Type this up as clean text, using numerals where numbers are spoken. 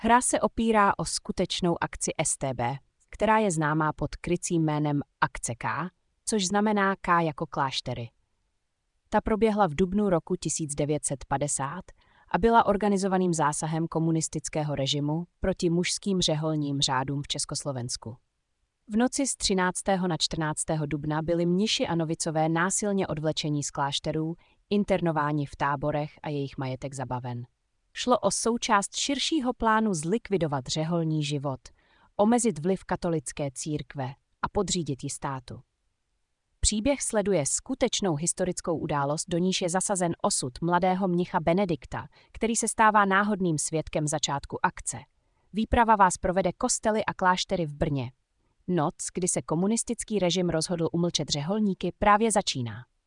Hra se opírá o skutečnou akci STB, která je známá pod krycím jménem Akce K, což znamená K jako kláštery. Ta proběhla v dubnu roku 1950 a byla organizovaným zásahem komunistického režimu proti mužským řeholním řádům v Československu. V noci z 13. na 14. dubna byli mniši a novicové násilně odvlečení z klášterů, internováni v táborech a jejich majetek zabaven. Šlo o součást širšího plánu zlikvidovat řeholní život, omezit vliv katolické církve a podřídit ji státu. Příběh sleduje skutečnou historickou událost, do níž je zasazen osud mladého mnicha Benedikta, který se stává náhodným svědkem začátku akce. Výprava vás provede kostely a kláštery v Brně. Noc, kdy se komunistický režim rozhodl umlčet řeholníky, právě začíná.